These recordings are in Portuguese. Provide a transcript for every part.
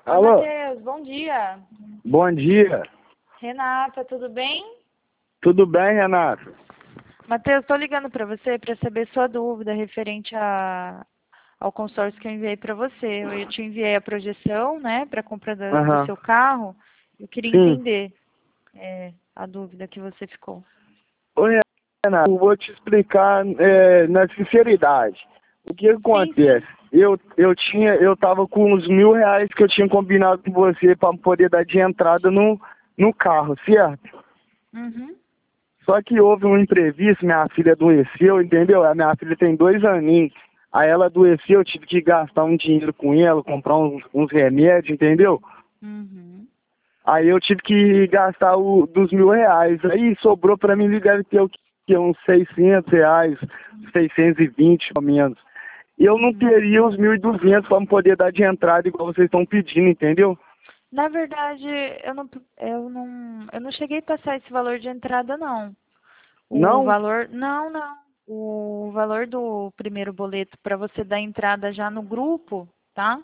Oi, Alô? Matheus, bom dia. Bom dia. Renata, tudo bem? Tudo bem, Renato? Matheus, estou ligando para você para saber sua dúvida referente ao consórcio que eu enviei para você. Eu te enviei a projeção, né, para a compra do Aham. seu carro. Eu queria Sim. entender a dúvida que você ficou. Oi, Renato. Eu vou te explicar na sinceridade. O que Sim, sim. acontece? Eu tava com uns R$ 1.000 que eu tinha combinado com você para poder dar de entrada no carro, certo? Uhum. Só que houve um imprevisto, minha filha adoeceu, entendeu? A minha filha tem 2 aninhos. Aí ela adoeceu, eu tive que gastar um dinheiro com ela, comprar uns remédios, entendeu? Uhum. Aí eu tive que gastar dos R$ 1.000. Aí sobrou para mim, deve ter o quê? Uns R$ 600, 620 pelo menos. E eu não Uhum. teria os 1.200 para me poder dar de entrada igual vocês estão pedindo, entendeu? Na verdade, eu não cheguei a passar esse valor de entrada, não. O Não? valor, não, não. O valor do primeiro boleto para você dar entrada já no grupo, tá?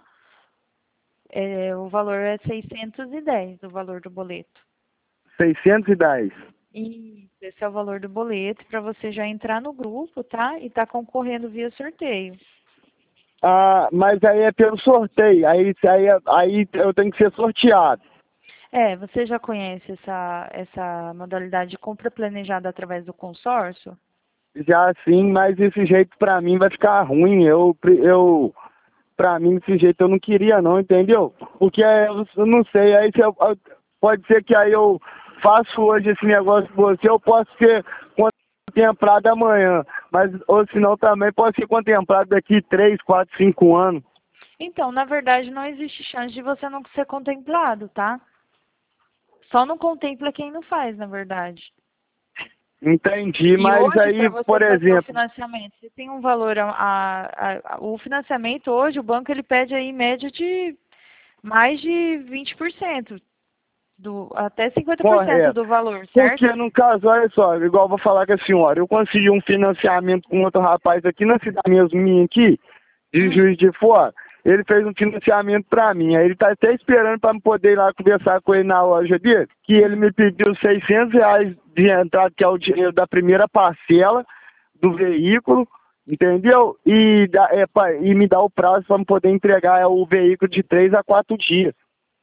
O valor é 610, o valor do boleto. 610. Isso, esse é o valor do boleto para você já entrar no grupo, tá? E tá concorrendo via sorteio. Ah, mas aí é pelo sorteio. Aí eu tenho que ser sorteado. Você já conhece essa modalidade de compra planejada através do consórcio? Já sim, mas esse jeito pra mim vai ficar ruim. Pra mim, desse jeito eu não queria não, entendeu? Porque eu não sei, aí se pode ser que aí eu faço hoje esse negócio com você, eu posso ser contemplado amanhã, mas ou senão também pode ser contemplado daqui 3, 4, 5 anos. Então, na verdade, não existe chance de você não ser contemplado, tá? Só não contempla quem não faz, na verdade. Entendi, E mas hoje, para aí, você por fazer o exemplo, financiamento, você tem um valor, o financiamento hoje, o banco ele pede aí em média de mais de 20%, até 50% correto. do valor, Porque certo? no caso, olha só, igual eu vou falar com a senhora, eu consegui um financiamento com outro rapaz aqui na cidade mesmo minha aqui, de Hum. Juiz de Fora. Ele fez um financiamento para mim. Aí ele tá até esperando para me poder ir lá conversar com ele na loja dele, que ele me pediu R$ 600 de entrada, que é o dinheiro da primeira parcela do veículo, entendeu? E me dá o prazo para me poder entregar o veículo de 3 a 4 dias.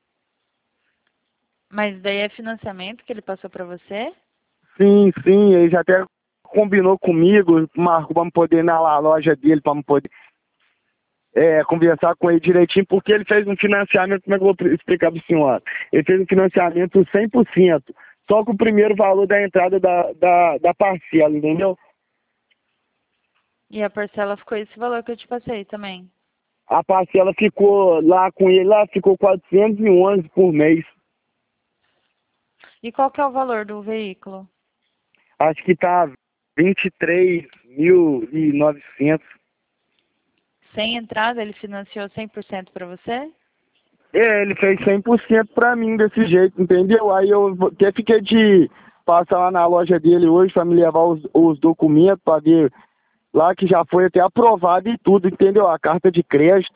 Mas daí é financiamento que ele passou para você? Sim, sim, ele já até combinou comigo, marcou para me poder ir na loja dele, para me poder conversar com ele direitinho, porque ele fez um financiamento, como é que eu vou explicar para a senhora? Ele fez um financiamento 100%, só com o primeiro valor da entrada da parcela, entendeu? E a parcela ficou esse valor que eu te passei também. A parcela ficou lá com ele, lá ficou 411 por mês. E qual que é o valor do veículo? Acho que tá 23.900. Sem entrada, ele financiou 100% para você? Ele fez 100% pra mim desse jeito, entendeu? Aí eu até fiquei de passar lá na loja dele hoje pra me levar os documentos pra ver lá que já foi até aprovado e tudo, entendeu? A carta de crédito.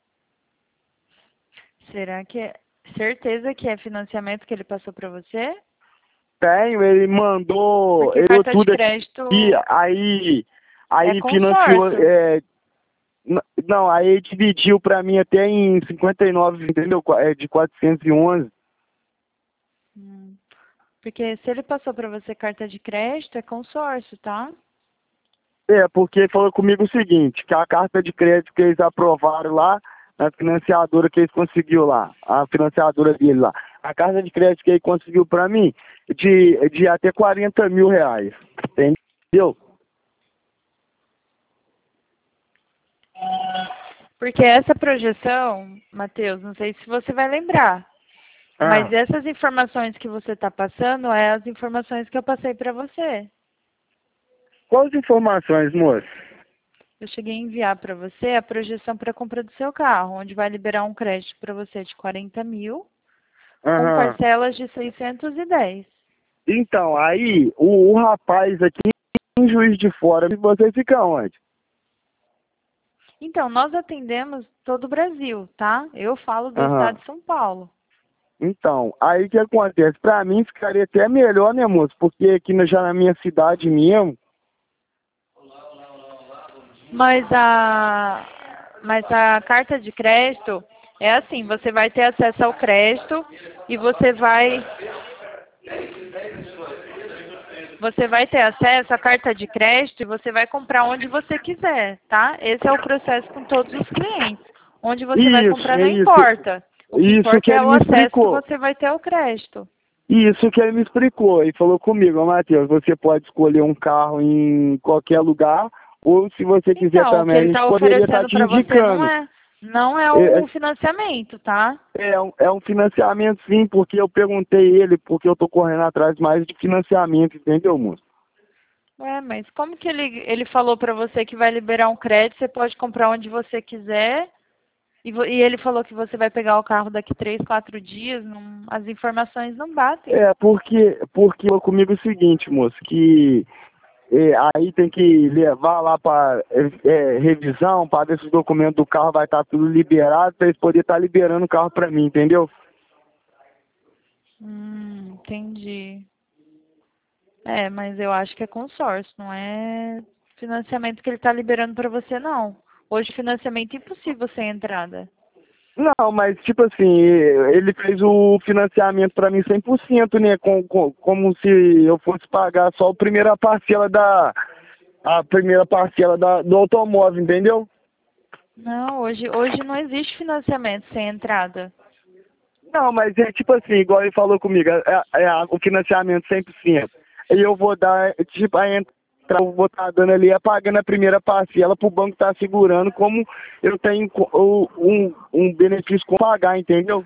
Será que é certeza que é financiamento que ele passou para você? Tenho, ele mandou, Porque eu carta de tudo aqui, crédito aí, é aí financiou, consórcio. não, aí dividiu pra mim até em 59, entendeu? De 411. Hum. Porque se ele passou para você carta de crédito, é consórcio, tá? Porque ele falou comigo o seguinte, que a carta de crédito que eles aprovaram lá, na financiadora que eles conseguiu lá, a financiadora dele lá, a carta de crédito que ele conseguiu pra mim, de até R$ 40.000, entendeu? Porque essa projeção, Matheus, não sei se você vai lembrar, mas Ah, essas informações que você está passando é as informações que eu passei para você. quais informações, moço? Eu cheguei a enviar para você a projeção para a compra do seu carro, onde vai liberar um crédito para você de 40 mil, com Aham. parcelas de 610. Então, aí, o rapaz aqui em Juiz de Fora, você fica onde? Então, nós atendemos todo o Brasil, tá? Eu falo do Aham. estado de São Paulo. Então, aí o que acontece? Pra mim ficaria até melhor, né, moço? Porque aqui já na minha cidade mesmo. Mas a carta de crédito é assim, você vai ter acesso ao crédito e você vai ter acesso à carta de crédito e você vai comprar onde você quiser, tá? Esse é o processo com todos os clientes. Onde você vai Isso, comprar é não isso. importa. O que Isso que importa é ele o me acesso que explicou. você vai ter ao crédito. Isso que ele me explicou. E falou comigo, ó, Matheus, você pode escolher um carro em qualquer lugar, ou se você quiser Então, o que também, ele a gente está poderia estar oferecendo te para você não indicando. é É, um financiamento, tá? é um financiamento sim, porque eu perguntei ele, porque eu tô correndo atrás mais de financiamento, entendeu, moço? Ué, mas como que ele falou para você que vai liberar um crédito, você pode comprar onde você quiser, e ele falou que você vai pegar o carro daqui 3, 4 dias, as informações não batem. Porque falou comigo o seguinte, moço, que aí tem que levar lá para revisão, para ver se os documentos do carro vai estar tudo liberado, para eles poderem estar liberando o carro para mim, entendeu? Entendi. É, mas eu acho que é consórcio, não é financiamento que ele está liberando para você, não. Hoje, financiamento é impossível sem entrada. Não, mas tipo assim, ele fez o financiamento para mim 100%, né? Como se eu fosse pagar só a primeira parcela do automóvel, entendeu? Não, hoje não existe financiamento sem entrada. Não, mas é tipo assim, igual ele falou comigo, o financiamento 100%. E eu vou dar, tipo, a entrada, eu vou estar dando ali, pagando a primeira parcela para o banco estar segurando, como eu tenho um benefício com pagar, entendeu?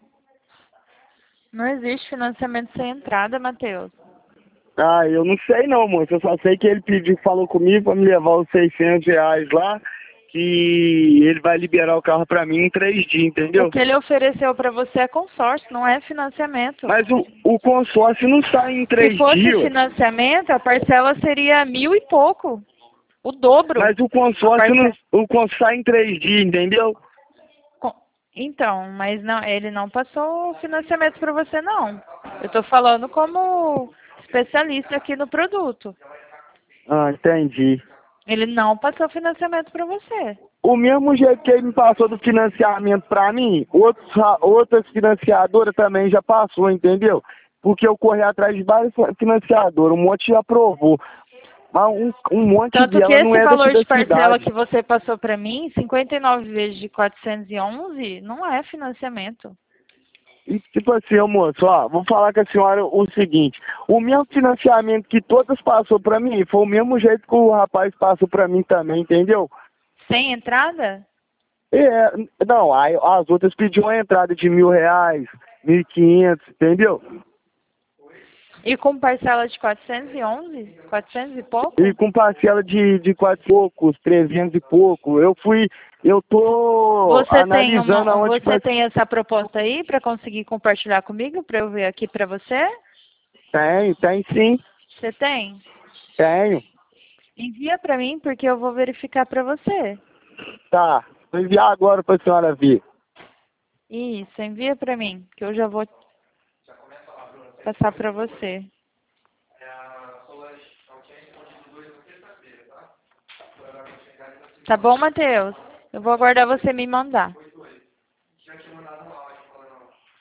Não existe financiamento sem entrada, Matheus. Ah, eu não sei não, moço. Eu só sei que ele pediu, falou comigo para me levar os R$ 600 lá, que ele vai liberar o carro para mim em 3 dias, O entendeu? que ele ofereceu para você é consórcio, não é financiamento. Mas o consórcio não sai em Se três fosse dias, ué. financiamento, a parcela seria 1.000 e pouco, o dobro. Mas o A consórcio não, parce- o consórcio sai em 3 dias, entendeu? Co- Então, mas não, ele não passou financiamento para você, não. Eu estou falando como especialista aqui no produto. Ah, entendi. Ele não passou financiamento para você. O mesmo jeito que ele me passou do financiamento para mim, outras financiadoras também já passou, entendeu? Porque eu corri atrás de várias financiadoras, um monte já aprovou. Mas um monte Tanto que dela não esse é daqui valor da de parcela cidade. que você passou para mim, 59 vezes de 411, não é financiamento. E tipo assim, ô moço, ó, vou falar com a senhora o seguinte, o mesmo financiamento que todas passou pra mim, foi o mesmo jeito que o rapaz passou pra mim também, entendeu? Sem entrada? É, não, aí as outras pediam a entrada de R$ 1.000, 1.500, entendeu? E com parcela de 411? 400 e E pouco? com parcela de 400 e poucos, 300 e pouco, eu tô analisando aonde Você vai. tem essa proposta aí para conseguir compartilhar comigo, para eu ver aqui para você? Tem sim, Você tem? tenho. Envia para mim porque eu vou verificar para você. Tá, vou enviar agora pra senhora ver. Isso, envia para mim, que eu já vou passar para você. Tá bom, Matheus? Eu vou aguardar você me mandar.